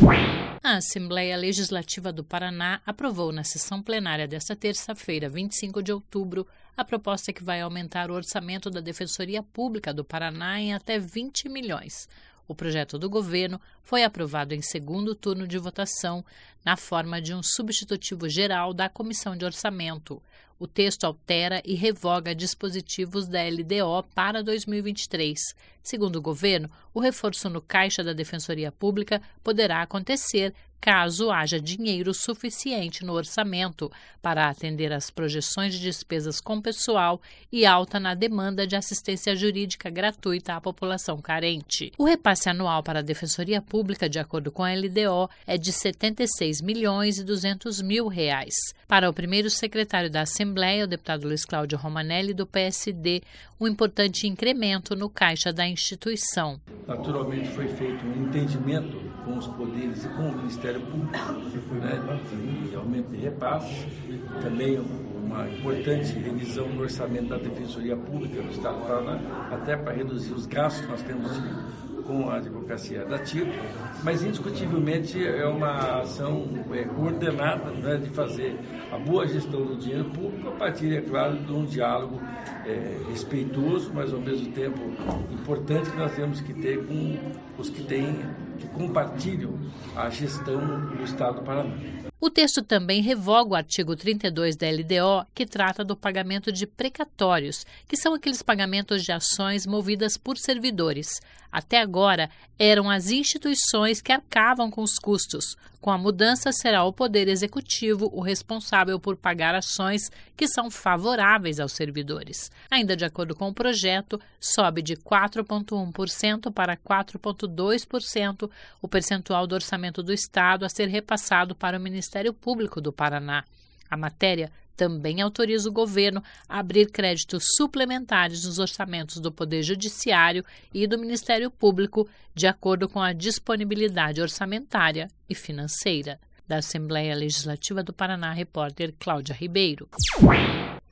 A Assembleia Legislativa do Paraná aprovou na sessão plenária desta terça-feira, 25 de outubro, a proposta que vai aumentar o orçamento da Defensoria Pública do Paraná em até 20 milhões. O projeto do governo foi aprovado em segundo turno de votação, na forma de um substitutivo geral da Comissão de Orçamento. O texto altera e revoga dispositivos da LDO para 2023. Segundo o governo, o reforço no caixa da Defensoria Pública poderá acontecer caso haja dinheiro suficiente no orçamento para atender às projeções de despesas com pessoal e alta na demanda de assistência jurídica gratuita à população carente. O repasse anual para a Defensoria Pública, de acordo com a LDO, é de R$ 76.200.000. Para o primeiro secretário da Assembleia, o deputado Luiz Cláudio Romanelli, do PSD, um importante incremento no caixa da instituição. Naturalmente foi feito um entendimento com os poderes e com o Ministério Público, de aumento de repasses, também uma importante revisão no orçamento da Defensoria Pública do Estado do Paraná, até para reduzir os gastos que nós temos com a advocacia dativa, mas indiscutivelmente é uma ação coordenada, de fazer a boa gestão do dinheiro público a partir, é claro, de um diálogo respeitoso, mas ao mesmo tempo importante que nós temos que ter com os que compartilham a gestão do Estado do Paraná. O texto também revoga o artigo 32 da LDO, que trata do pagamento de precatórios, que são aqueles pagamentos de ações movidas por servidores. Até agora, eram as instituições que arcavam com os custos. Com a mudança, será o Poder Executivo o responsável por pagar ações que são favoráveis aos servidores. Ainda de acordo com o projeto, sobe de 4,1% para 4,2% o percentual do orçamento do Estado a ser repassado para o Ministério Público do Paraná. A matéria também autoriza o governo a abrir créditos suplementares nos orçamentos do Poder Judiciário e do Ministério Público, de acordo com a disponibilidade orçamentária e financeira. Da Assembleia Legislativa do Paraná, repórter Cláudia Ribeiro.